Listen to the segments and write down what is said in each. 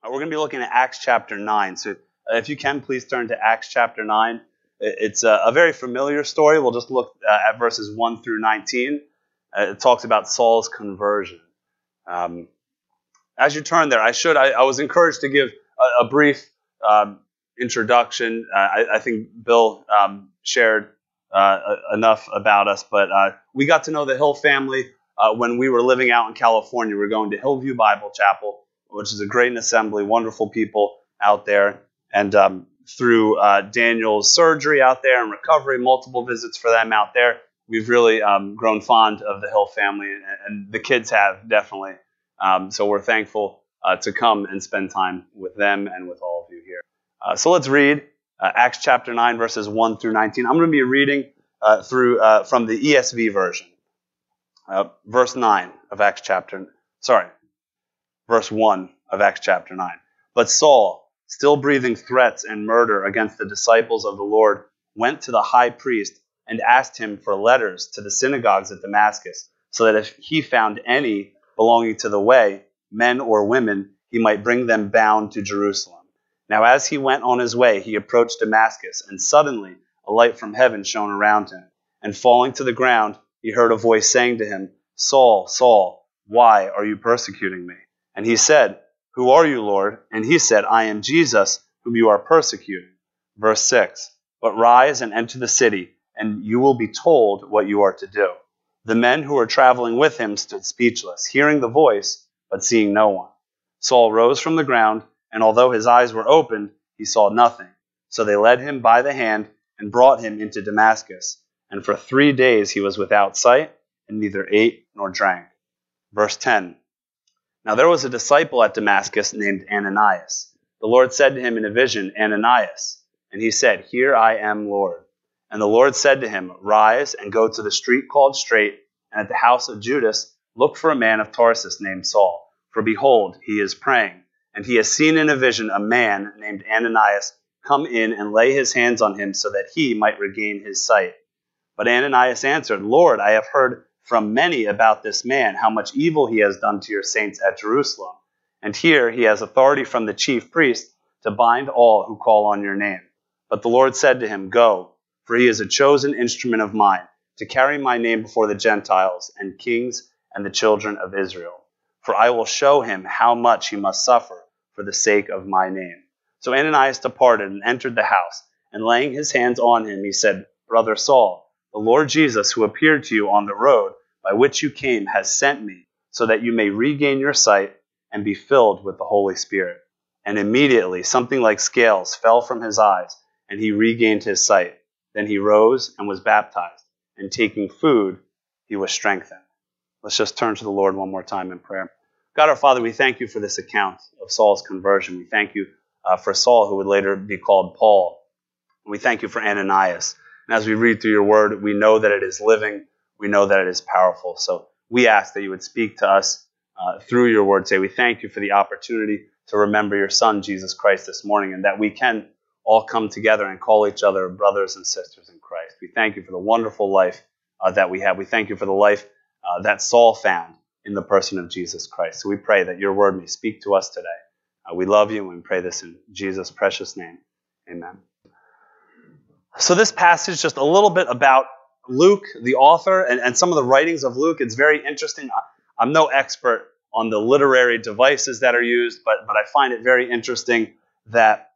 We're going to be looking at Acts chapter 9. So if you can, please turn to Acts chapter 9. It's a very familiar story. We'll just look at verses 1 through 19. It talks about Saul's conversion. As you turn there, I was encouraged to give a brief introduction. I think Bill shared enough about us, but we got to know the Hill family when we were living out in California. We were going to Hillview Bible Chapel, which is a great assembly, wonderful people out there. And through Daniel's surgery out there and recovery, multiple visits for them out there, we've really grown fond of the Hill family, and the kids have, definitely. So we're thankful to come and spend time with them and with all of you here. So let's read Acts chapter 9, verses 1 through 19. I'm going to be reading from the ESV version. Verse 1 of Acts chapter 9. But Saul, still breathing threats and murder against the disciples of the Lord, went to the high priest and asked him for letters to the synagogues at Damascus, so that if he found any belonging to the way, men or women, he might bring them bound to Jerusalem. Now as he went on his way, he approached Damascus, and suddenly a light from heaven shone around him. And falling to the ground, he heard a voice saying to him, Saul, Saul, why are you persecuting me? And he said, Who are you, Lord? And he said, I am Jesus, whom you are persecuting. Verse 6, But rise and enter the city, and you will be told what you are to do. The men who were traveling with him stood speechless, hearing the voice, but seeing no one. Saul rose from the ground, and although his eyes were opened, he saw nothing. So they led him by the hand and brought him into Damascus. And for 3 days he was without sight, and neither ate nor drank. Verse 10. Now there was a disciple at Damascus named Ananias. The Lord said to him in a vision, Ananias. And he said, Here I am, Lord. And the Lord said to him, Rise and go to the street called Straight, and at the house of Judas look for a man of Tarsus named Saul. For behold, he is praying, and he has seen in a vision a man named Ananias come in and lay his hands on him so that he might regain his sight. But Ananias answered, Lord, I have heard from many about this man, how much evil he has done to your saints at Jerusalem. And here he has authority from the chief priest to bind all who call on your name. But the Lord said to him, Go, for he is a chosen instrument of mine, to carry my name before the Gentiles and kings and the children of Israel. For I will show him how much he must suffer for the sake of my name. So Ananias departed and entered the house, and laying his hands on him, he said, Brother Saul, the Lord Jesus, who appeared to you on the road by which you came, has sent me, so that you may regain your sight and be filled with the Holy Spirit. And immediately something like scales fell from his eyes, and he regained his sight. Then he rose and was baptized, and taking food, he was strengthened. Let's just turn to the Lord one more time in prayer. God our Father, we thank you for this account of Saul's conversion. We thank you for Saul, who would later be called Paul. We thank you for Ananias. And as we read through your word, we know that it is living. We know that it is powerful. So we ask that you would speak to us through your word today. We thank you for the opportunity to remember your Son, Jesus Christ, this morning, and that we can all come together and call each other brothers and sisters in Christ. We thank you for the wonderful life that we have. We thank you for the life that Saul found in the person of Jesus Christ. So we pray that your word may speak to us today. We love you, and we pray this in Jesus' precious name. Amen. So this passage, just a little bit about Luke, the author, and some of the writings of Luke. It's very interesting. I'm no expert on the literary devices that are used, but I find it very interesting that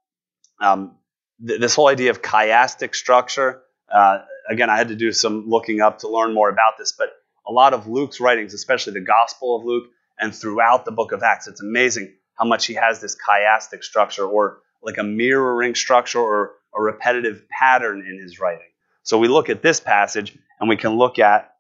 this whole idea of chiastic structure, again, I had to do some looking up to learn more about this, but a lot of Luke's writings, especially the Gospel of Luke, and throughout the book of Acts, it's amazing how much he has this chiastic structure, or like a mirroring structure, or a repetitive pattern in his writing. So we look at this passage, and we can look at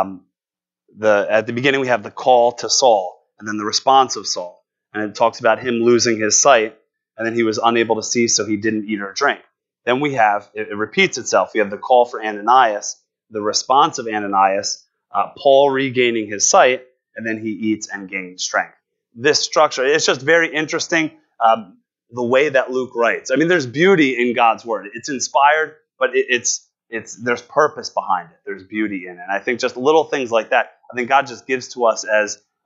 at the beginning we have the call to Saul, and then the response of Saul. And it talks about him losing his sight, and then he was unable to see, so he didn't eat or drink. Then we have, it repeats itself, we have the call for Ananias, the response of Ananias, Paul regaining his sight, and then he eats and gains strength. This structure, it's just very interesting, the way that Luke writes. I mean, there's beauty in God's word. It's inspired, but there's purpose behind it. There's beauty in it. And I think just little things like that, I think God just gives to us as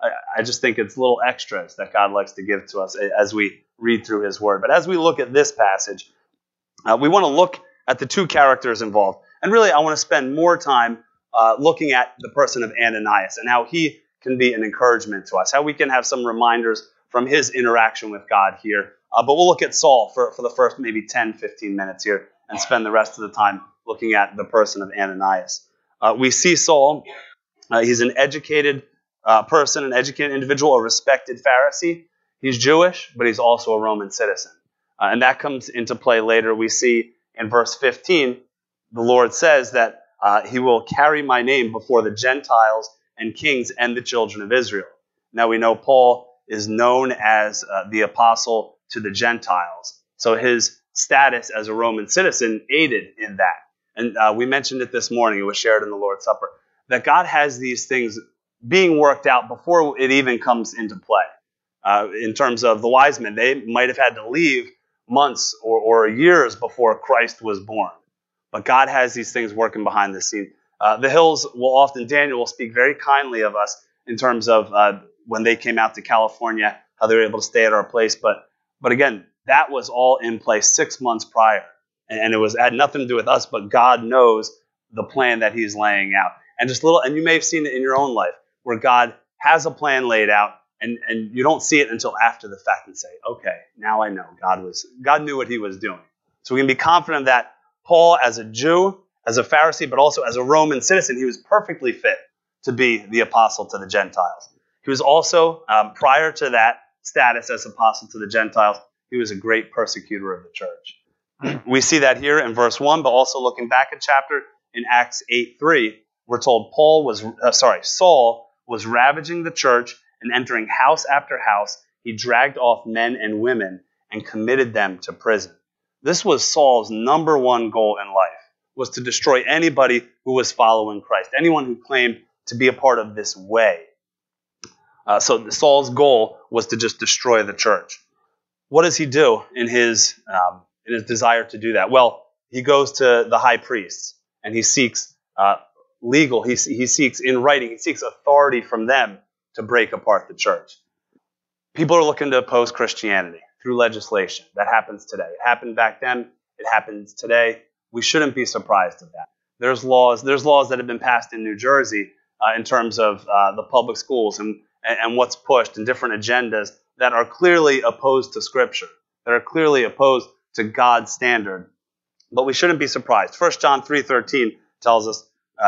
I just think it's little extras that God likes to give to us as we read through his word. But as we look at this passage, we want to look at the two characters involved. And really, I want to spend more time looking at the person of Ananias and how he can be an encouragement to us, how we can have some reminders from his interaction with God here. But we'll look at Saul for the first maybe 10, 15 minutes here and spend the rest of the time looking at the person of Ananias. We see Saul. He's an educated person, an educated individual, a respected Pharisee. He's Jewish, but he's also a Roman citizen. And that comes into play later. We see in verse 15, the Lord says that he will carry my name before the Gentiles and kings and the children of Israel. Now we know Paul is known as the apostle to the Gentiles. So his status as a Roman citizen aided in that. And we mentioned it this morning. It was shared in the Lord's Supper, that God has these things being worked out before it even comes into play. In terms of the wise men, they might have had to leave months or years before Christ was born. But God has these things working behind the scene. The Hills will often, Daniel will speak very kindly of us in terms of when they came out to California, how they were able to stay at our place. But again, that was all in place 6 months prior. And it had nothing to do with us, but God knows the plan that he's laying out. And you may have seen it in your own life, where God has a plan laid out, and you don't see it until after the fact and say, okay, now I know God knew what he was doing. So we can be confident that Paul, as a Jew, as a Pharisee, but also as a Roman citizen, he was perfectly fit to be the apostle to the Gentiles. He was also, prior to that status as apostle to the Gentiles, he was a great persecutor of the church. We see that here in verse 1, but also looking back at chapter in Acts 8:3, we're told Saul was ravaging the church and entering house after house. He dragged off men and women and committed them to prison. This was Saul's number one goal in life, was to destroy anybody who was following Christ, anyone who claimed to be a part of this way. So Saul's goal was to just destroy the church. What does he do in his desire to do that? Well, he goes to the high priests and he seeks he seeks in writing, he seeks authority from them to break apart the church. People are looking to oppose Christianity through legislation. That happens today. It happened back then. It happens today. We shouldn't be surprised at that. There's laws that have been passed in New Jersey in terms of the public schools and what's pushed and different agendas that are clearly opposed to Scripture, that are clearly opposed to God's standard. But we shouldn't be surprised. 1 John 3:13 tells us,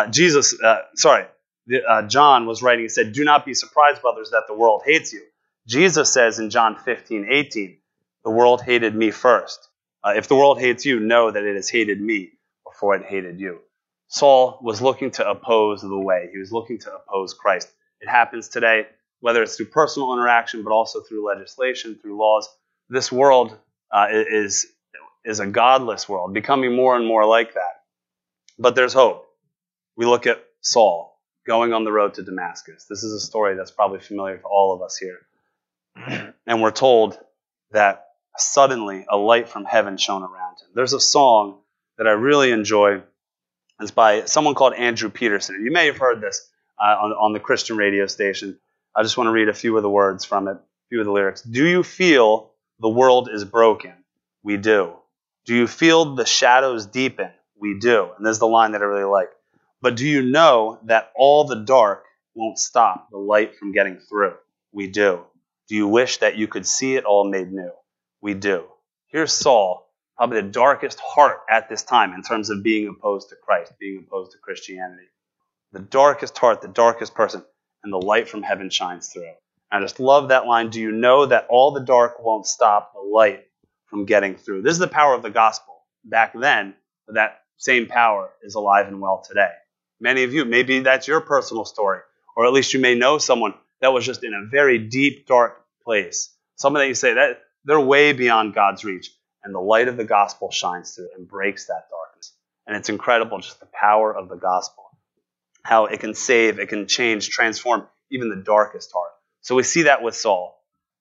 John was writing, he said, "Do not be surprised, brothers, that the world hates you." Jesus says in John 15:18, "The world hated me first. If the world hates you, know that it has hated me before it hated you." Saul was looking to oppose the way. He was looking to oppose Christ. It happens today, whether it's through personal interaction, but also through legislation, through laws. This world is a godless world, becoming more and more like that. But there's hope. We look at Saul going on the road to Damascus. This is a story that's probably familiar to all of us here. And we're told that suddenly a light from heaven shone around him. There's a song that I really enjoy. It's by someone called Andrew Peterson. You may have heard this on the Christian radio station. I just want to read a few of the words from it, a few of the lyrics. "Do you feel the world is broken? We do. Do you feel the shadows deepen? We do." And there's the line that I really like. "But do you know that all the dark won't stop the light from getting through? We do. Do you wish that you could see it all made new? We do." Here's Saul, probably the darkest heart at this time in terms of being opposed to Christ, being opposed to Christianity. The darkest heart, the darkest person, and the light from heaven shines through. I just love that line. Do you know that all the dark won't stop the light from getting through? This is the power of the gospel. Back then, that same power is alive and well today. Many of you, maybe that's your personal story, or at least you may know someone that was just in a very deep, dark place. Someone that you say that they're way beyond God's reach, and the light of the gospel shines through and breaks that darkness. And it's incredible, just the power of the gospel, how it can save, it can change, transform even the darkest heart. So we see that with Saul.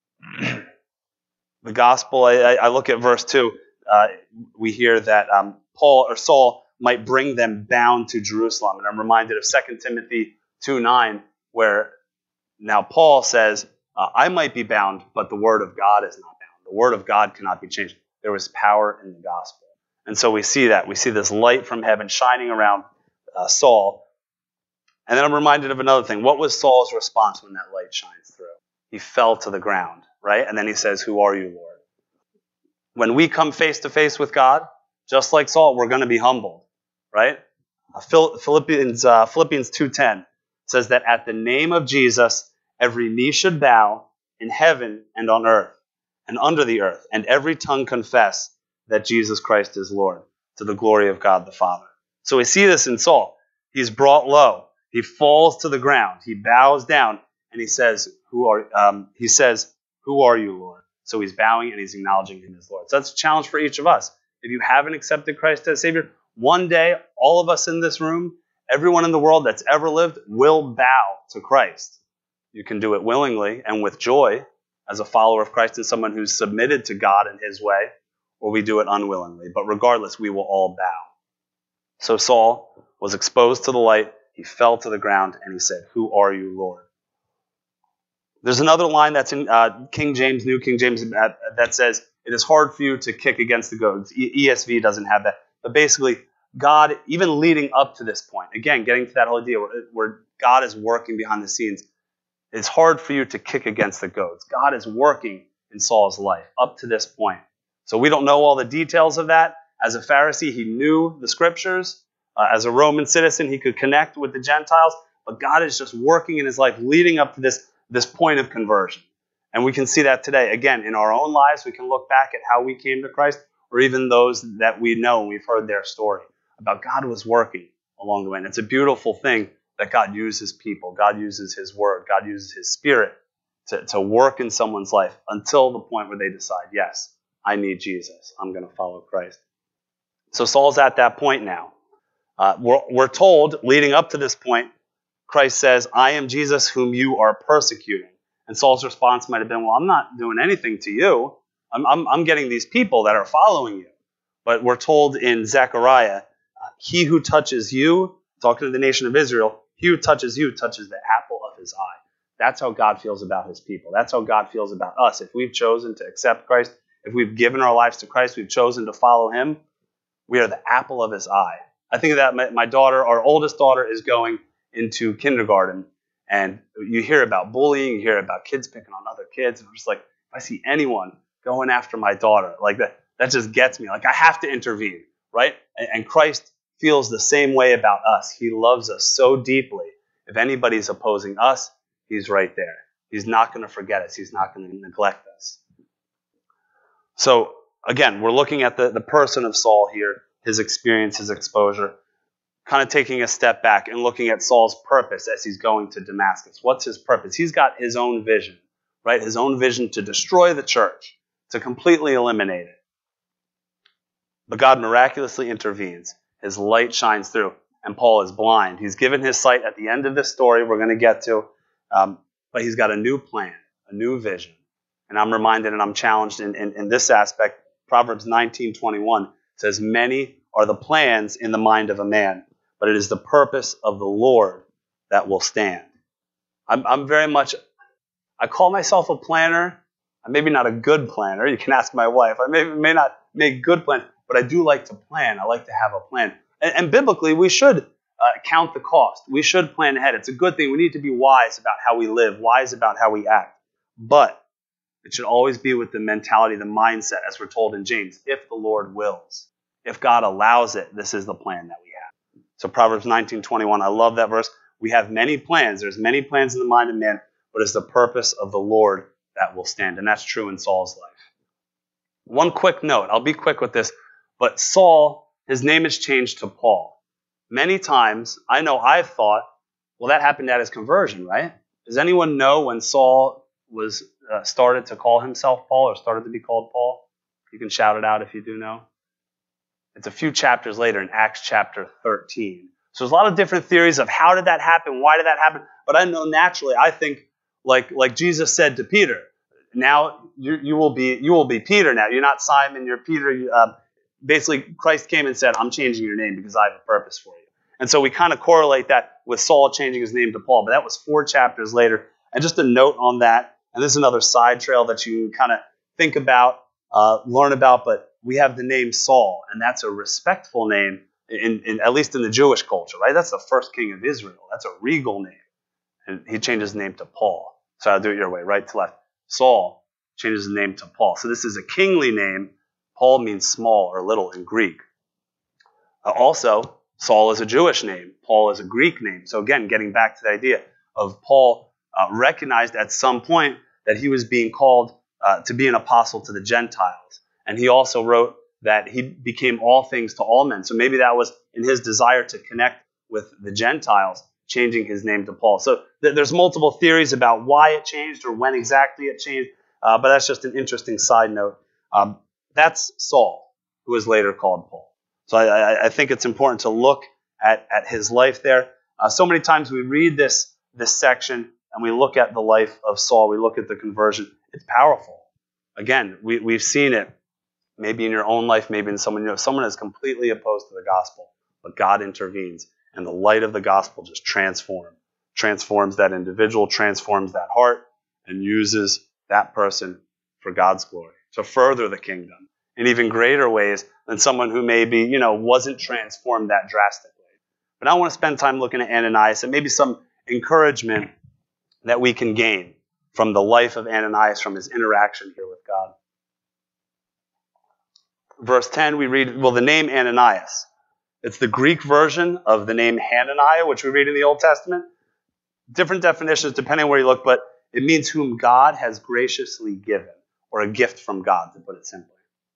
The gospel, I look at verse 2, we hear that Saul might bring them bound to Jerusalem. And I'm reminded of 2 Timothy 2:9, where Now Paul says, I might be bound, but the word of God is not bound. The word of God cannot be changed. There was power in the gospel. And so we see that. We see this light from heaven shining around Saul. And then I'm reminded of another thing. What was Saul's response when that light shines through? He fell to the ground, right? And then he says, who are you, Lord? When we come face to face with God, just like Saul, we're going to be humbled, right? Philippians 2:10 says that at the name of Jesus, every knee should bow in heaven and on earth and under the earth, and every tongue confess that Jesus Christ is Lord, to the glory of God the Father. So we see this in Saul. He's brought low. He falls to the ground. He bows down, and he says, who are you, Lord? So he's bowing and he's acknowledging him as Lord. So that's a challenge for each of us. If you haven't accepted Christ as Savior, one day, all of us in this room, everyone in the world that's ever lived, will bow to Christ. You can do it willingly and with joy as a follower of Christ and someone who's submitted to God in his way, or we do it unwillingly. But regardless, we will all bow. So Saul was exposed to the light. He fell to the ground and he said, who are you, Lord? There's another line that's in King James, New King James, that says, it is hard for you to kick against the goads. ESV doesn't have that. But basically, God, even leading up to this point, again, getting to that whole idea where God is working behind the scenes, it's hard for you to kick against the goads. God is working in Saul's life up to this point. So we don't know all the details of that. As a Pharisee, he knew the scriptures. As a Roman citizen, he could connect with the Gentiles. But God is just working in his life leading up to this point of conversion. And we can see that today. Again, in our own lives, we can look back at how we came to Christ, or even those that we know and we've heard their story about God was working along the way. And it's a beautiful thing that God uses people. God uses his word. God uses his spirit to work in someone's life until the point where they decide, yes, I need Jesus. I'm going to follow Christ. So Saul's at that point now. We're told, leading up to this point, Christ says, I am Jesus whom you are persecuting. And Saul's response might have been, well, I'm not doing anything to you. I'm getting these people that are following you. But we're told in Zechariah, he who touches you, talking to the nation of Israel, he who touches you touches the apple of his eye. That's how God feels about his people. That's how God feels about us. If we've chosen to accept Christ, if we've given our lives to Christ, we've chosen to follow him, we are the apple of his eye. I think that my daughter, our oldest daughter, is going into kindergarten, and you hear about bullying, you hear about kids picking on other kids, and I'm just like, if I see anyone going after my daughter, like that just gets me. Like, I have to intervene, right? And Christ feels the same way about us. He loves us so deeply. If anybody's opposing us, he's right there. He's not going to forget us. He's not going to neglect us. So, again, we're looking at the person of Saul here, his experience, his exposure, kind of taking a step back and looking at Saul's purpose as he's going to Damascus. What's his purpose? He's got his own vision, right? His own vision to destroy the church, to completely eliminate it. But God miraculously intervenes. His light shines through, and Paul is blind. He's given his sight at the end of this story we're going to get to, but he's got a new plan, a new vision. And I'm reminded and I'm challenged in this aspect. Proverbs 19:21 says, many are the plans in the mind of a man, but it is the purpose of the Lord that will stand. I'm very much, I call myself a planner. I'm maybe not a good planner. You can ask my wife. I may not make good plans, but I do like to plan. I like to have a plan. And biblically, we should count the cost. We should plan ahead. It's a good thing. We need to be wise about how we live, wise about how we act. But it should always be with the mentality, the mindset, as we're told in James, if the Lord wills. If God allows it, this is the plan that we have. So Proverbs 19:21, I love that verse. We have many plans. There's many plans in the mind of man, but it's the purpose of the Lord that will stand. And that's true in Saul's life. One quick note. I'll be quick with this. But Saul, his name is changed to Paul. Many times, I know I've thought, well, that happened at his conversion, right? Does anyone know when Saul was started to call himself Paul or started to be called Paul? You can shout it out if you do know. It's a few chapters later in Acts chapter 13. So there's a lot of different theories of how did that happen, why did that happen. But I know naturally, I think like Jesus said to Peter, now you will be Peter now. You're not Simon, you're Peter. Basically, Christ came and said, I'm changing your name because I have a purpose for you. And so we kind of correlate that with Saul changing his name to Paul. But that was 4 chapters later. And just a note on that, and this is another side trail that you can kind of think about, learn about, but we have the name Saul, and that's a respectful name, in at least in the Jewish culture, right? That's the first king of Israel. That's a regal name. And he changed his name to Paul. So I'll do it your way, right to left. Saul changes his name to Paul. So this is a kingly name. Paul means small or little in Greek. Also, Saul is a Jewish name. Paul is a Greek name. So again, getting back to the idea of Paul recognized at some point that he was being called to be an apostle to the Gentiles. And he also wrote that he became all things to all men. So maybe that was in his desire to connect with the Gentiles, changing his name to Paul. So there's multiple theories about why it changed or when exactly it changed, but that's just an interesting side note. That's Saul, who was later called Paul. So I think it's important to look at his life there. So many times we read this section and we look at the life of Saul. We look at the conversion. It's powerful. Again, we've seen it maybe in your own life, maybe in someone you know. Someone is completely opposed to the gospel, but God intervenes, and the light of the gospel just transforms that individual, transforms that heart, and uses that person for God's glory to further the kingdom in even greater ways than someone who maybe, wasn't transformed that drastically. But I want to spend time looking at Ananias and maybe some encouragement that we can gain from the life of Ananias, from his interaction here with God. Verse 10, we read, the name Ananias. It's the Greek version of the name Hananiah, which we read in the Old Testament. Different definitions depending on where you look, but it means whom God has graciously given, or a gift from God, to put it simply.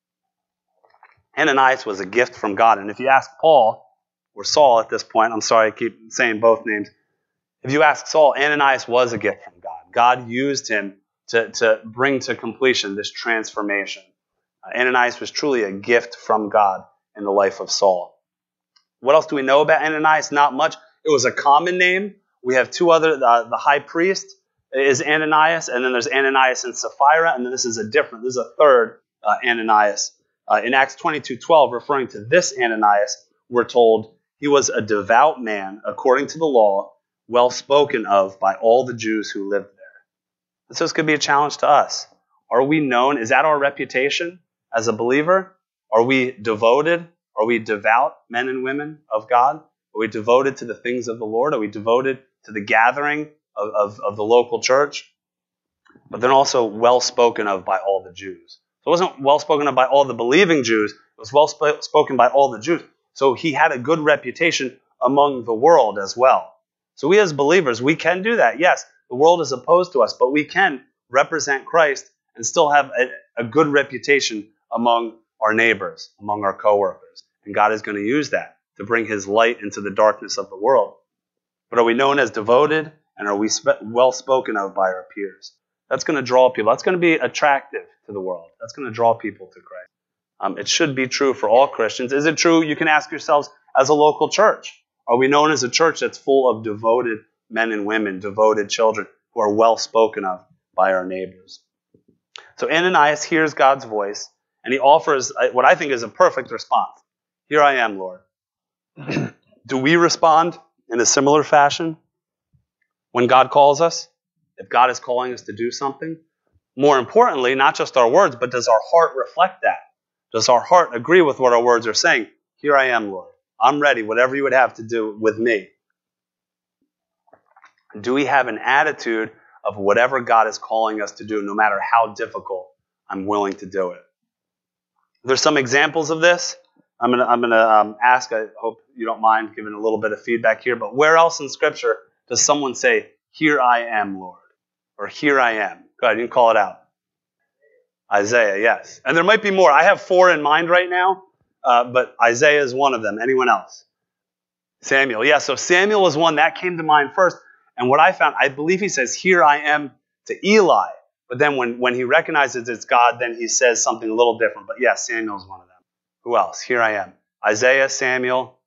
Ananias was a gift from God. And if you ask Paul, or Saul at this point, I'm sorry I keep saying both names. If you ask Saul, Ananias was a gift from God. God used him to bring to completion this transformation. Ananias was truly a gift from God in the life of Saul. What else do we know about Ananias? Not much. It was a common name. We have two other, the high priest is Ananias, and then there's Ananias and Sapphira, and then this is a third Ananias. In Acts 22:12, referring to this Ananias, we're told he was a devout man, according to the law, well spoken of by all the Jews who lived there. So this could be a challenge to us. Are we known? Is that our reputation as a believer? Are we devoted? Are we devout men and women of God? Are we devoted to the things of the Lord? Are we devoted to the gathering of the local church? But then also well spoken of by all the Jews. So it wasn't well spoken of by all the believing Jews. It was well spoken by all the Jews. So he had a good reputation among the world as well. So we as believers, we can do that. Yes, the world is opposed to us, but we can represent Christ and still have a good reputation among our neighbors, among our coworkers. And God is going to use that to bring his light into the darkness of the world. But are we known as devoted, and are we well spoken of by our peers? That's going to draw people. That's going to be attractive to the world. That's going to draw people to Christ. It should be true for all Christians. Is it true? You can ask yourselves, as a local church, are we known as a church that's full of devoted men and women, devoted children who are well spoken of by our neighbors? So Ananias hears God's voice, and he offers what I think is a perfect response. Here I am, Lord. Do we respond in a similar fashion when God calls us? If God is calling us to do something? More importantly, not just our words, but does our heart reflect that? Does our heart agree with what our words are saying? Here I am, Lord. I'm ready, whatever you would have to do with me. Do we have an attitude of whatever God is calling us to do, no matter how difficult, I'm willing to do it? There's some examples of this. I'm gonna ask, I hope you don't mind giving a little bit of feedback here, but where else in Scripture does someone say, here I am, Lord? Or here I am? Go ahead, you can call it out. Isaiah, yes. And there might be more. I have 4 in mind right now, but Isaiah is one of them. Anyone else? Samuel, yeah. So Samuel was one that came to mind first. And what I found, I believe he says, here I am to Eli. But then when he recognizes it's God, then he says something a little different. But yes, Samuel is one of them. Who else? Here I am. Isaiah, Samuel.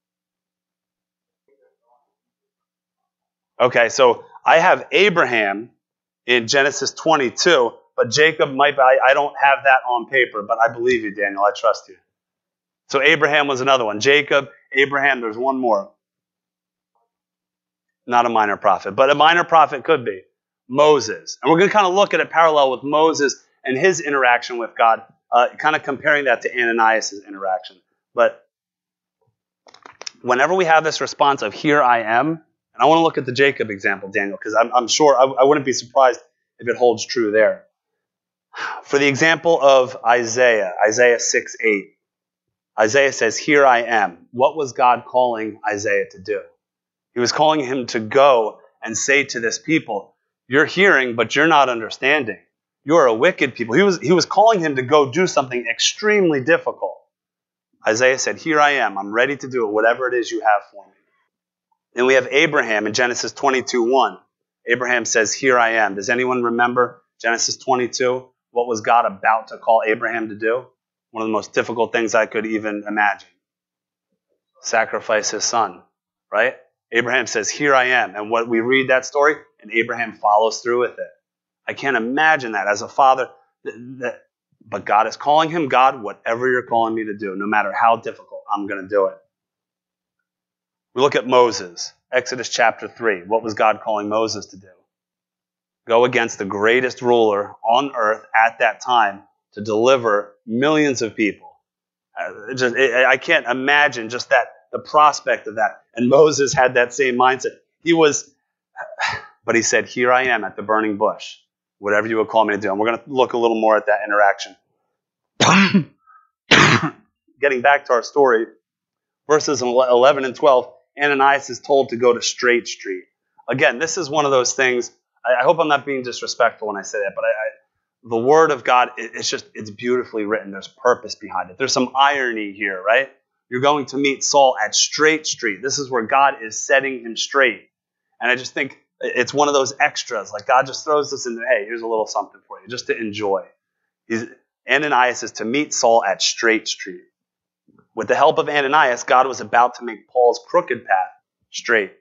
Okay, so I have Abraham in Genesis 22, but Jacob might be, I don't have that on paper, but I believe you, Daniel. I trust you. So Abraham was another one. Jacob, Abraham, there's one more. Not a minor prophet, but a minor prophet could be. Moses. And we're going to kind of look at a parallel with Moses and his interaction with God, kind of comparing that to Ananias' interaction. But whenever we have this response of here I am, and I want to look at the Jacob example, Daniel, because I'm sure I wouldn't be surprised if it holds true there. For the example of Isaiah 6:8, Isaiah says, here I am. What was God calling Isaiah to do? He was calling him to go and say to this people, you're hearing, but you're not understanding. You're a wicked people. He was calling him to go do something extremely difficult. Isaiah said, here I am. I'm ready to do it, whatever it is you have for me. Then we have Abraham in Genesis 22:1. Abraham says, here I am. Does anyone remember Genesis 22? What was God about to call Abraham to do? One of the most difficult things I could even imagine. Sacrifice his son, right? Abraham says, here I am. And what we read that story, and Abraham follows through with it. I can't imagine that as a father. But God is calling him, God, whatever you're calling me to do, no matter how difficult, I'm going to do it. We look at Moses, Exodus chapter 3. What was God calling Moses to do? Go against the greatest ruler on earth at that time to deliver millions of people. I can't imagine just the prospect of that. And Moses had that same mindset. But he said, here I am at the burning bush, whatever you would call me to do. And we're going to look a little more at that interaction. Getting back to our story, verses 11 and 12, Ananias is told to go to Straight Street. Again, this is one of those things, I hope I'm not being disrespectful when I say that, but the Word of God, it's beautifully written. There's purpose behind it. There's some irony here, right? You're going to meet Saul at Straight Street. This is where God is setting him straight. And I just think it's one of those extras. Like God just throws this in there. Hey, here's a little something for you, just to enjoy. Ananias is to meet Saul at Straight Street. With the help of Ananias, God was about to make Paul's crooked path straight.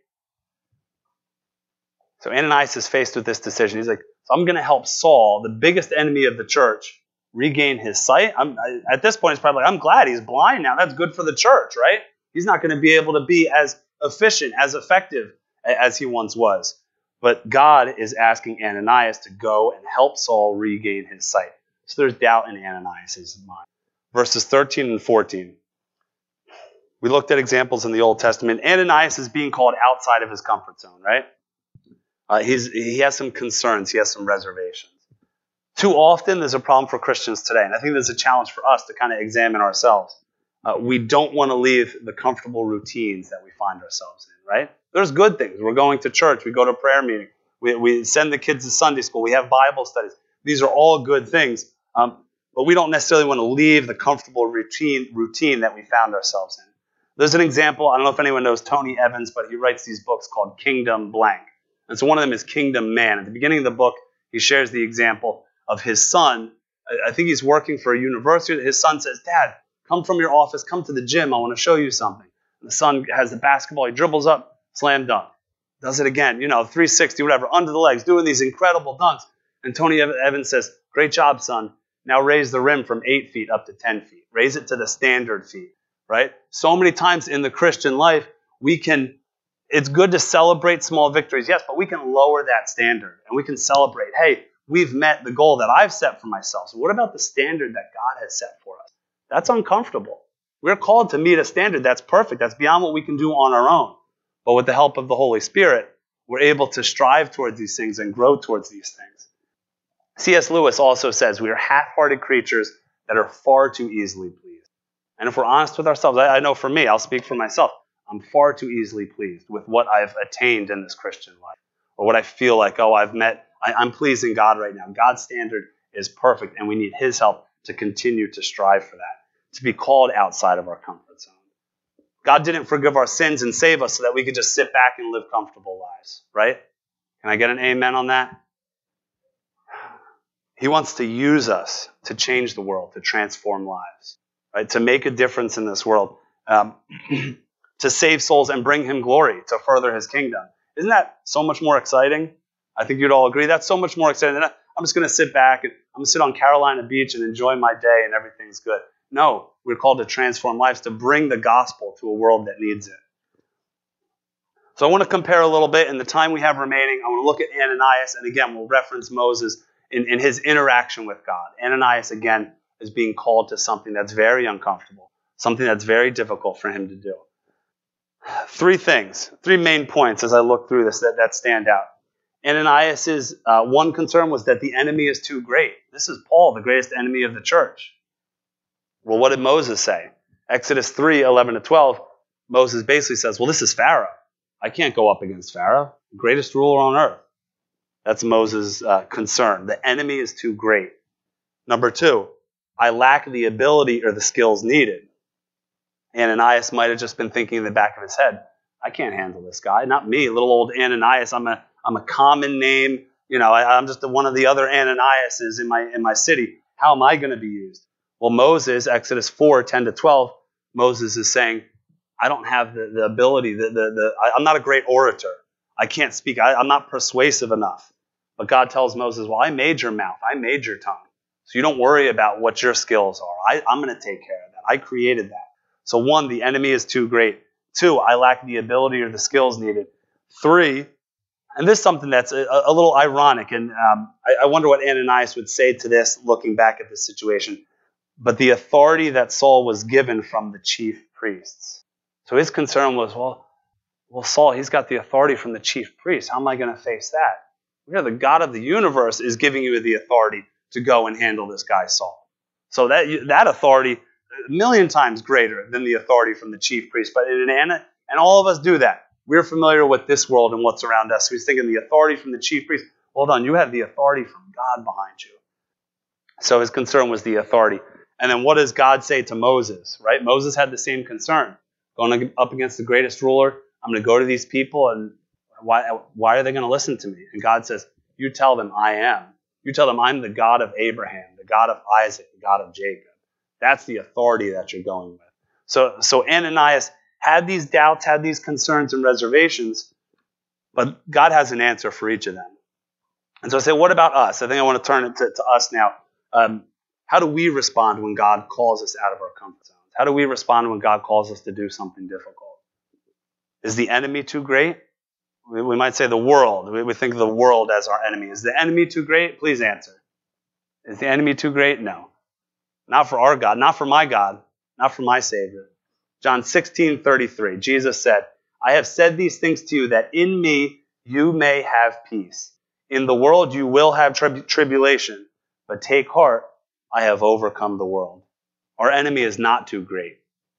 So Ananias is faced with this decision. He's like, so I'm going to help Saul, the biggest enemy of the church, regain his sight. At this point, he's probably like, I'm glad he's blind now. That's good for the church, right? He's not going to be able to be as efficient, as effective as he once was. But God is asking Ananias to go and help Saul regain his sight. So there's doubt in Ananias' mind. Verses 13 and 14. We looked at examples in the Old Testament. Ananias is being called outside of his comfort zone, right? He has some concerns. He has some reservations. Too often, there's a problem for Christians today, and I think there's a challenge for us to kind of examine ourselves. We don't want to leave the comfortable routines that we find ourselves in, right? There's good things. We're going to church. We go to prayer meeting. We send the kids to Sunday school. We have Bible studies. These are all good things, but we don't necessarily want to leave the comfortable routine that we found ourselves in. There's an example. I don't know if anyone knows Tony Evans, but he writes these books called Kingdom Blank. And so one of them is Kingdom Man. At the beginning of the book, he shares the example of his son. I think he's working for a university. His son says, Dad, come from your office, come to the gym. I want to show you something. And the son has the basketball. He dribbles up, slam dunk. Does it again, 360, whatever, under the legs, doing these incredible dunks. And Tony Evans says, great job, son. Now raise the rim from 8 feet up to 10 feet. Raise it to the standard feet, right? So many times in the Christian life, it's good to celebrate small victories, yes, but we can lower that standard and we can celebrate, hey, we've met the goal that I've set for myself. So what about the standard that God has set for us? That's uncomfortable. We're called to meet a standard that's perfect. That's beyond what we can do on our own. But with the help of the Holy Spirit, we're able to strive towards these things and grow towards these things. C.S. Lewis also says we are half-hearted creatures that are far too easily pleased. And if we're honest with ourselves, I know for me, I'll speak for myself, I'm far too easily pleased with what I've attained in this Christian life, or what I feel like, I'm pleasing God right now. God's standard is perfect, and we need His help to continue to strive for that, to be called outside of our comfort zone. God didn't forgive our sins and save us so that we could just sit back and live comfortable lives, right? Can I get an amen on that? He wants to use us to change the world, to transform lives, right? To make a difference in this world. To save souls and bring Him glory, to further His kingdom. Isn't that so much more exciting? I think you'd all agree. That's so much more exciting than I'm just going to sit back and I'm going to sit on Carolina Beach and enjoy my day and everything's good. No, we're called to transform lives, to bring the gospel to a world that needs it. So I want to compare a little bit. In the time we have remaining, I want to look at Ananias, and again, we'll reference Moses in his interaction with God. Ananias, again, is being called to something that's very uncomfortable, something that's very difficult for him to do. Three main points as I look through this that stand out. Ananias' one concern was that the enemy is too great. This is Paul, the greatest enemy of the church. Well, what did Moses say? Exodus 3:11-12, Moses basically says, well, this is Pharaoh. I can't go up against Pharaoh, the greatest ruler on earth. That's Moses' concern. The enemy is too great. Number 2, I lack the ability or the skills needed. Ananias might have just been thinking in the back of his head, I can't handle this guy. Not me, little old Ananias. I'm a common name. I'm just one of the other Ananiases in my city. How am I going to be used? Well, Moses, Exodus 4:10-12, Moses is saying, I don't have the ability. I'm not a great orator. I can't speak. I'm not persuasive enough. But God tells Moses, well, I made your mouth. I made your tongue. So you don't worry about what your skills are. I'm going to take care of that. I created that. So 1, the enemy is too great. 2, I lack the ability or the skills needed. 3, and this is something that's a little ironic, and I wonder what Ananias would say to this looking back at this situation. But the authority that Saul was given from the chief priests. So his concern was, well, Saul, he's got the authority from the chief priest. How am I going to face that? The God of the universe is giving you the authority to go and handle this guy, Saul. So that authority, a million times greater than the authority from the chief priest. But and all of us do that. We're familiar with this world and what's around us. We're thinking the authority from the chief priest. Hold on, you have the authority from God behind you. So his concern was the authority. And then what does God say to Moses, right? Moses had the same concern. Going up against the greatest ruler, I'm going to go to these people, and why are they going to listen to me? And God says, you tell them I am. You tell them I'm the God of Abraham, the God of Isaac, the God of Jacob. That's the authority that you're going with. So Ananias had these doubts, had these concerns and reservations, but God has an answer for each of them. And so I say, what about us? I think I want to turn it to us now. How do we respond when God calls us out of our comfort zones? How do we respond when God calls us to do something difficult? Is the enemy too great? We might say the world. We think of the world as our enemy. Is the enemy too great? Please answer. Is the enemy too great? No. Not for our God, not for my God, not for my Savior. John 16:33, Jesus said, I have said these things to you that in me you may have peace. In the world you will have tribulation, but take heart, I have overcome the world. Our enemy is not too great.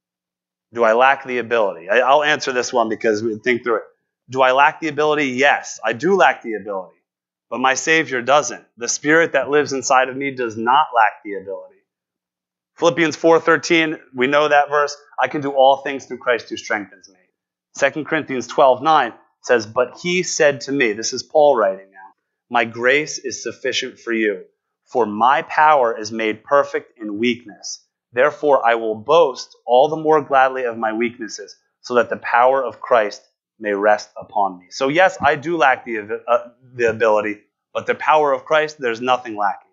Do I lack the ability? I'll answer this one because we think through it. Do I lack the ability? Yes, I do lack the ability. But my Savior doesn't. The Spirit that lives inside of me does not lack the ability. Philippians 4:13, we know that verse. I can do all things through Christ who strengthens me. 2 Corinthians 12:9 says, but he said to me, this is Paul writing now, my grace is sufficient for you, for my power is made perfect in weakness. Therefore I will boast all the more gladly of my weaknesses, so that the power of Christ may rest upon me. So yes, I do lack the ability, but the power of Christ, there's nothing lacking.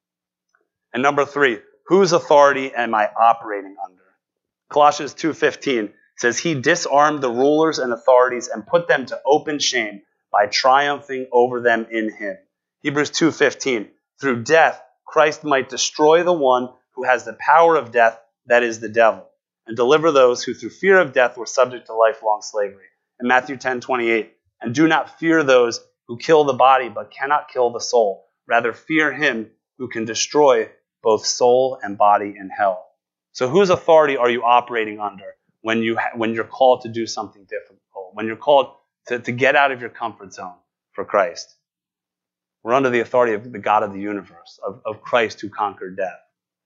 And number 3, whose authority am I operating under? Colossians 2:15 says, he disarmed the rulers and authorities and put them to open shame by triumphing over them in him. Hebrews 2:15, through death, Christ might destroy the one who has the power of death, that is the devil, and deliver those who through fear of death were subject to lifelong slavery. And Matthew 10:28, and do not fear those who kill the body but cannot kill the soul. Rather fear him who can destroy both soul and body in hell. So whose authority are you operating under when you're called to do something difficult, when you're called to get out of your comfort zone for Christ? We're under the authority of the God of the universe, of Christ who conquered death.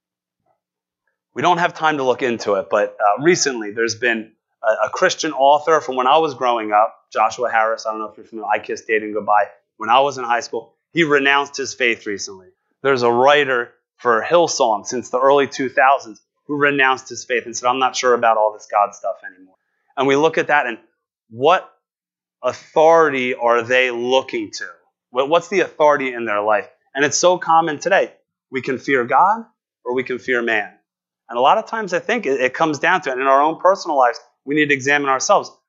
We don't have time to look into it, but recently there's been a Christian author from when I was growing up, Joshua Harris. I don't know if you're familiar. I Kissed Dating Goodbye. When I was in high school, he renounced his faith recently. There's a writer for Hillsong since the early 2000s who renounced his faith and said, I'm not sure about all this God stuff anymore. And we look at that and what authority are they looking to? What's the authority in their life? And it's so common today. We can fear God or we can fear man. And a lot of times I think it comes down to it. In our own personal lives, we need to examine ourselves.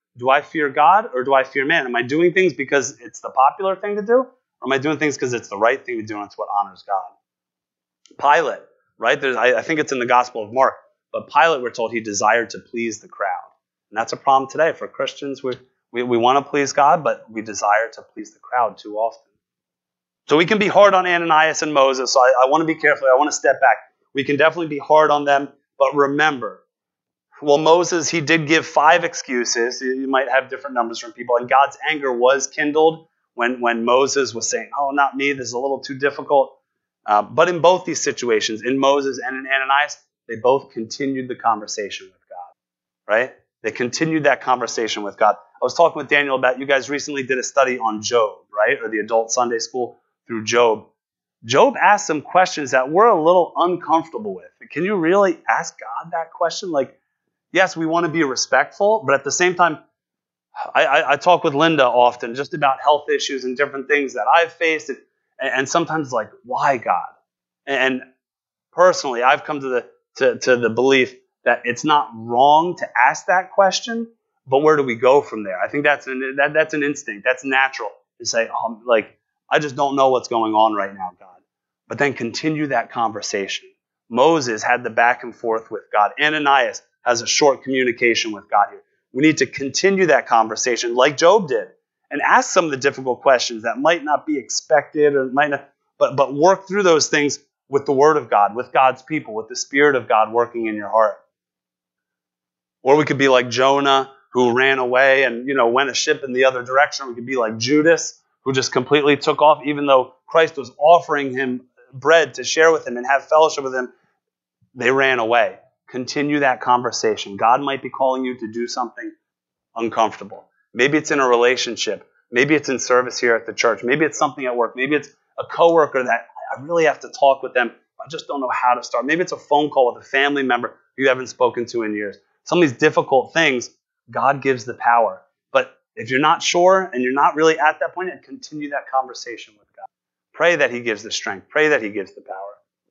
Do I fear God or do I fear man? Am I doing things because it's the popular thing to do? Or am I doing things because it's the right thing to do and it's what honors God? Pilate, right? I think it's in the Gospel of Mark, but Pilate, we're told he desired to please the crowd. And that's a problem today for Christians. We want to please God, but we desire to please the crowd too often. So we can be hard on Ananias and Moses, so I want to be careful. I want to step back. We can definitely be hard on them, but remember, well, Moses, he did give 5 excuses. You might have different numbers from people, and God's anger was kindled when Moses was saying, oh, not me, this is a little too difficult. But in both these situations, in Moses and in Ananias, they both continued the conversation with God, right? They continued that conversation with God. I was talking with Daniel about, you guys recently did a study on Job, right? Or the adult Sunday school through Job. Job asked some questions that we're a little uncomfortable with. Can you really ask God that question? Like, yes, we want to be respectful, but at the same time, I talk with Linda often just about health issues and different things that I've faced. And sometimes like, why God? And personally, I've come to the belief that it's not wrong to ask that question, but where do we go from there? I think that's an instinct. That's natural to say, I just don't know what's going on right now, God. But then continue that conversation. Moses had the back and forth with God. Ananias has a short communication with God here. We need to continue that conversation like Job did and ask some of the difficult questions that might not be expected or might not, but work through those things with the Word of God, with God's people, with the Spirit of God working in your heart. Or we could be like Jonah, who ran away and went a ship in the other direction. We could be like Judas, who just completely took off, even though Christ was offering him bread to share with him and have fellowship with him. They ran away. Continue that conversation. God might be calling you to do something uncomfortable. Maybe it's in a relationship. Maybe it's in service here at the church. Maybe it's something at work. Maybe it's a coworker that I really have to talk with them. I just don't know how to start. Maybe it's a phone call with a family member you haven't spoken to in years. Some of these difficult things, God gives the power. But if you're not sure and you're not really at that point, continue that conversation with God. Pray that he gives the strength. Pray that he gives the power.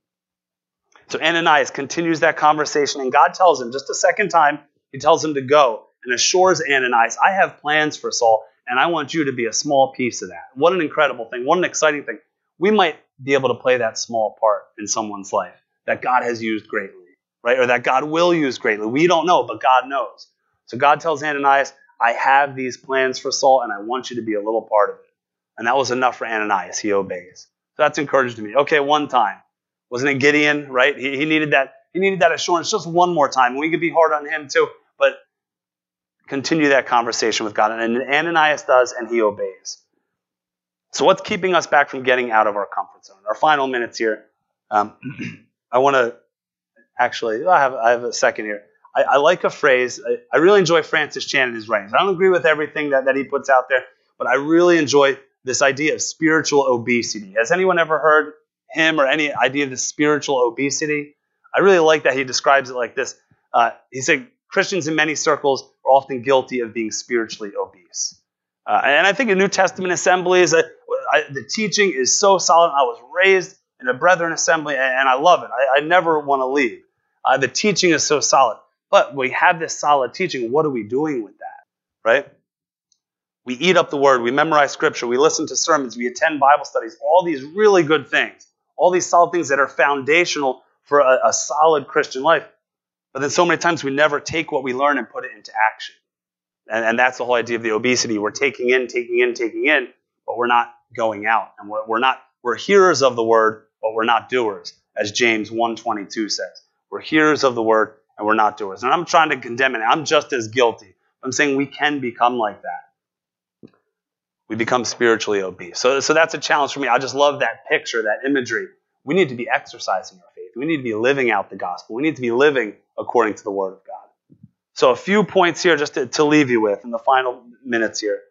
So Ananias continues that conversation, and God tells him just a second time, he tells him to go and assures Ananias, I have plans for Saul, and I want you to be a small piece of that. What an incredible thing. What an exciting thing. We might be able to play that small part in someone's life that God has used greatly, right? Or that God will use greatly. We don't know, but God knows. So God tells Ananias, I have these plans for Saul, and I want you to be a little part of it. And that was enough for Ananias. He obeys. So that's encouraging to me. Okay, one time. Wasn't it Gideon, right? He needed that assurance just one more time. We could be hard on him too, but continue that conversation with God. And Ananias does, and he obeys. So what's keeping us back from getting out of our comfort zone? Our final minutes here. I want to actually, I have a second here. I like a phrase. I really enjoy Francis Chan and his writings. I don't agree with everything that he puts out there, but I really enjoy this idea of spiritual obesity. Has anyone ever heard him or any idea of the spiritual obesity? I really like that he describes it like this. He said, Christians in many circles are often guilty of being spiritually obese. And I think in New Testament assemblies, the teaching is so solid. I was raised in a Brethren assembly, and I love it. I never want to leave. The teaching is so solid. But we have this solid teaching. What are we doing with that, right? We eat up the Word. We memorize Scripture. We listen to sermons. We attend Bible studies. All these really good things. All these solid things that are foundational for a solid Christian life. But then so many times we never take what we learn and put it into action. And that's the whole idea of the obesity. We're taking in, but we're not going out. And we're hearers of the Word, but we're not doers, as James 1:22 says. We're hearers of the Word, and we're not doers. And I'm trying to condemn it. I'm just as guilty. I'm saying we can become like that. We become spiritually obese. So that's a challenge for me. I just love that picture, that imagery. We need to be exercising our faith. We need to be living out the gospel. We need to be living according to the Word of God. So a few points here just to leave you with in the final minutes here.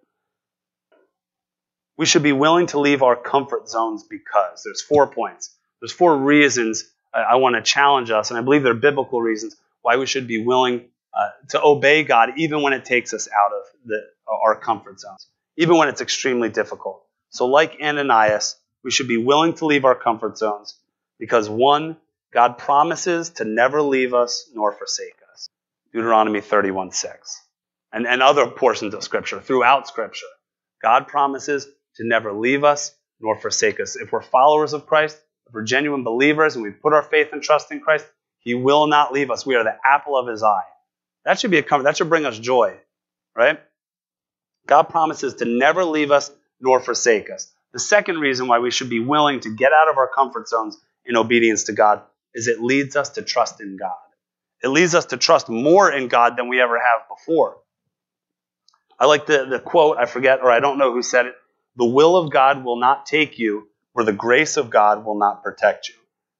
We should be willing to leave our comfort zones because. There's 4 points. There's 4 reasons I want to challenge us, and I believe they're biblical reasons why we should be willing to obey God even when it takes us out of our comfort zones, even when it's extremely difficult. So like Ananias, we should be willing to leave our comfort zones because 1, God promises to never leave us nor forsake us. Deuteronomy 31:6. and other portions of Scripture, throughout Scripture. God promises to never leave us nor forsake us. If we're followers of Christ, if we're genuine believers and we put our faith and trust in Christ, He will not leave us. We are the apple of His eye. That should be a comfort. That should bring us joy, right? God promises to never leave us nor forsake us. The second reason why we should be willing to get out of our comfort zones in obedience to God is it leads us to trust in God. It leads us to trust more in God than we ever have before. I like the quote, I forget, or I don't know who said it. The will of God will not take you where the grace of God will not protect you.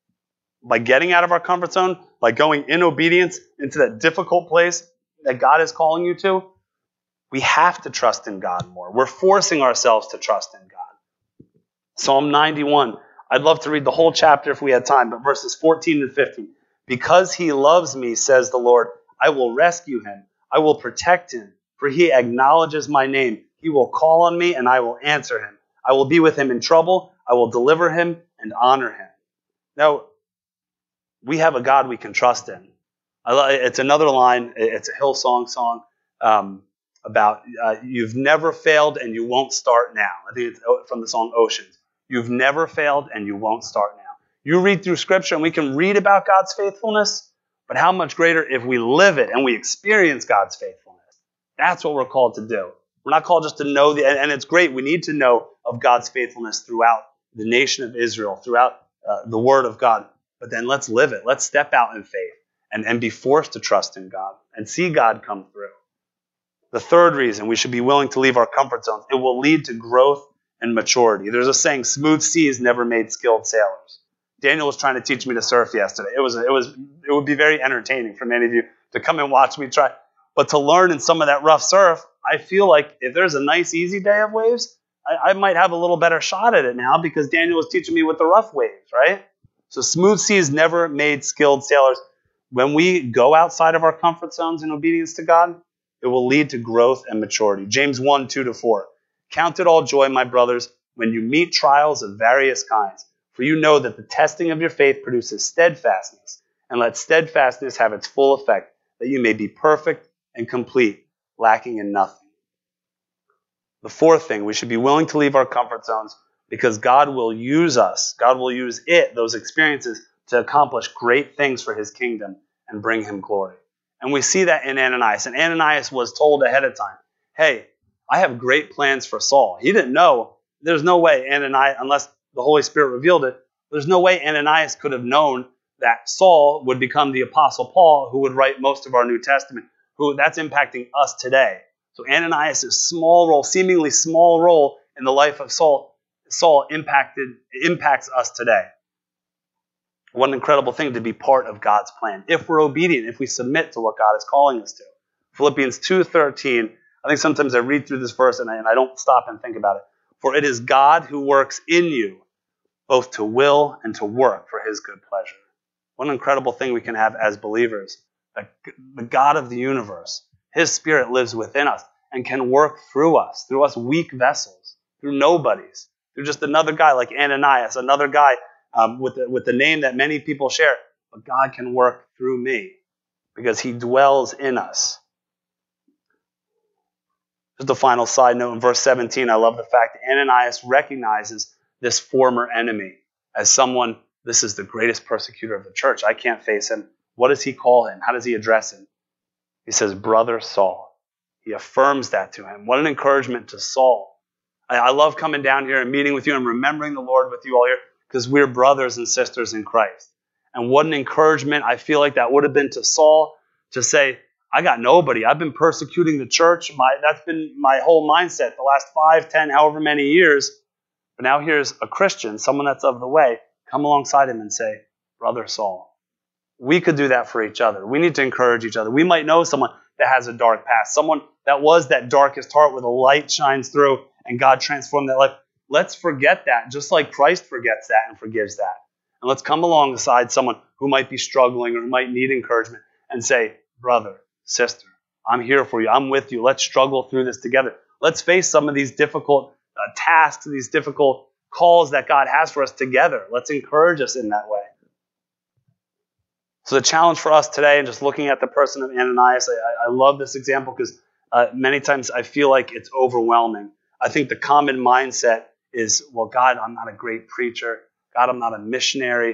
By getting out of our comfort zone, by going in obedience into that difficult place that God is calling you to, we have to trust in God more. We're forcing ourselves to trust in God. Psalm 91. I'd love to read the whole chapter if we had time, but verses 14 and 15. Because He loves me, says the Lord, I will rescue Him. I will protect Him, for He acknowledges my name. He will call on me, and I will answer Him. I will be with Him in trouble. I will deliver Him and honor Him. Now, we have a God we can trust in. It's another line. It's a Hillsong song about you've never failed and you won't start now. I think it's from the song Oceans. You've never failed and you won't start now. You read through Scripture and we can read about God's faithfulness, but how much greater if we live it and we experience God's faithfulness. That's what we're called to do. We're not called just to know, and it's great, we need to know of God's faithfulness throughout the nation of Israel, throughout the Word of God. But then let's live it. Let's step out in faith and be forced to trust in God and see God come through. The third reason we should be willing to leave our comfort zones, it will lead to growth and maturity. There's a saying, smooth seas never made skilled sailors. Daniel was trying to teach me to surf yesterday. It would be very entertaining for many of you to come and watch me try. But to learn in some of that rough surf, I feel like if there's a nice, easy day of waves, I might have a little better shot at it now because Daniel was teaching me with the rough waves, right? So smooth seas never made skilled sailors. When we go outside of our comfort zones in obedience to God, it will lead to growth and maturity. James 1, 2-4. Count it all joy, my brothers, when you meet trials of various kinds. For you know that the testing of your faith produces steadfastness. And let steadfastness have its full effect, that you may be perfect and complete, lacking in nothing. The fourth thing, we should be willing to leave our comfort zones because God will use us. God will use those experiences, to accomplish great things for His kingdom and bring Him glory. And we see that in Ananias. And Ananias was told ahead of time, hey, I have great plans for Saul. He didn't know. There's no way Ananias, unless the Holy Spirit revealed it, there's no way Ananias could have known that Saul would become the Apostle Paul, who would write most of our New Testament, who that's impacting us today. So Ananias' seemingly small role in the life of Saul impacts us today. What an incredible thing to be part of God's plan. If we're obedient, if we submit to what God is calling us to. Philippians 2:13, I think sometimes I read through this verse and I don't stop and think about it. For it is God who works in you, both to will and to work for His good pleasure. What an incredible thing we can have as believers. The God of the universe, His Spirit lives within us and can work through us weak vessels, through nobodies, through just another guy like Ananias, another guy with the name that many people share. But God can work through me because He dwells in us. Just a final side note in verse 17, I love the fact that Ananias recognizes this former enemy as someone, this is the greatest persecutor of the church. I can't face him. What does he call him? How does he address him? He says, Brother Saul. He affirms that to him. What an encouragement to Saul. I love coming down here and meeting with you and remembering the Lord with you all here because we're brothers and sisters in Christ. And what an encouragement I feel like that would have been to Saul to say, I got nobody. I've been persecuting the church. That's been my whole mindset the last 5, 10, however many years. But now here's a Christian, someone that's of the way, come alongside him and say, Brother Saul. We could do that for each other. We need to encourage each other. We might know someone that has a dark past, someone that was that darkest heart where the light shines through and God transformed that life. Let's forget that, just like Christ forgets that and forgives that. And let's come alongside someone who might be struggling or who might need encouragement and say, brother, sister, I'm here for you. I'm with you. Let's struggle through this together. Let's face some of these difficult tasks, these difficult calls that God has for us together. Let's encourage us in that way. So the challenge for us today, and just looking at the person of Ananias, I love this example because Many times I feel like it's overwhelming. I think the common mindset is, well, God, I'm not a great preacher. God, I'm not a missionary.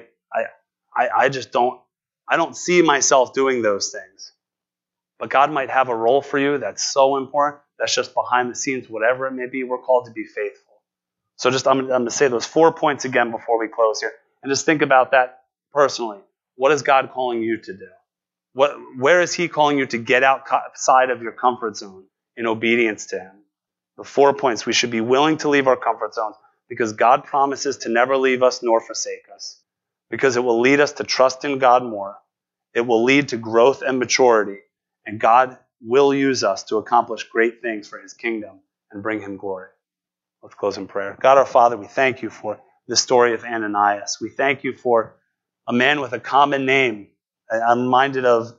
I just don't, I don't see myself doing those things. But God might have a role for you that's so important, that's just behind the scenes, whatever it may be. We're called to be faithful. So I'm going to say those 4 points again before we close here. And just think about that personally. What is God calling you to do? Where is He calling you to get outside of your comfort zone in obedience to Him? The 4 points: we should be willing to leave our comfort zones because God promises to never leave us nor forsake us. Because it will lead us to trust in God more. It will lead to growth and maturity. And God will use us to accomplish great things for His kingdom and bring Him glory. Let's close in prayer. God our Father, we thank You for the story of Ananias. We thank You for a man with a common name. I'm reminded of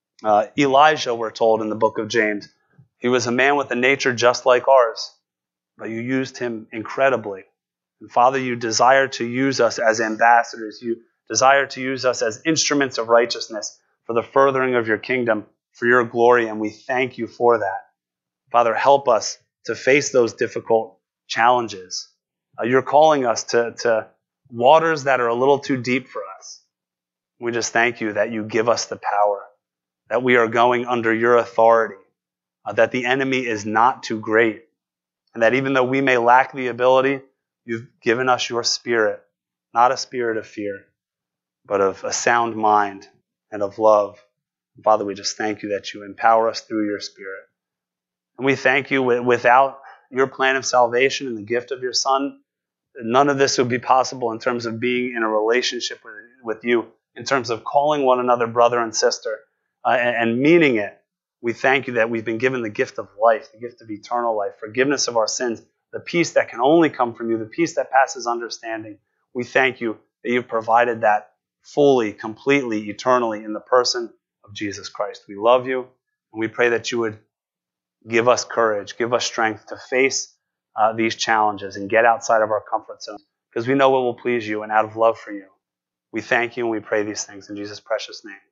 Elijah, we're told in the book of James. He was a man with a nature just like ours, but You used him incredibly. And Father, You desire to use us as ambassadors. You desire to use us as instruments of righteousness for the furthering of Your kingdom, for Your glory, and we thank You for that. Father, help us to face those difficult challenges. You're calling us to waters that are a little too deep for us. We just thank You that You give us the power, that we are going under Your authority, that the enemy is not too great, and that even though we may lack the ability, You've given us Your Spirit, not a spirit of fear, but of a sound mind and of love. Father, we just thank You that You empower us through Your Spirit. And we thank You without Your plan of salvation and the gift of Your Son, none of this would be possible in terms of being in a relationship with You, in terms of calling one another brother and sister and meaning it. We thank You that we've been given the gift of life, the gift of eternal life, forgiveness of our sins, the peace that can only come from You, the peace that passes understanding. We thank You that You've provided that fully, completely, eternally in the person of Jesus Christ. We love You, and we pray that You would give us courage, give us strength to face these challenges and get outside of our comfort zone, because we know it will please You, and out of love for You. We thank You and we pray these things in Jesus' precious name.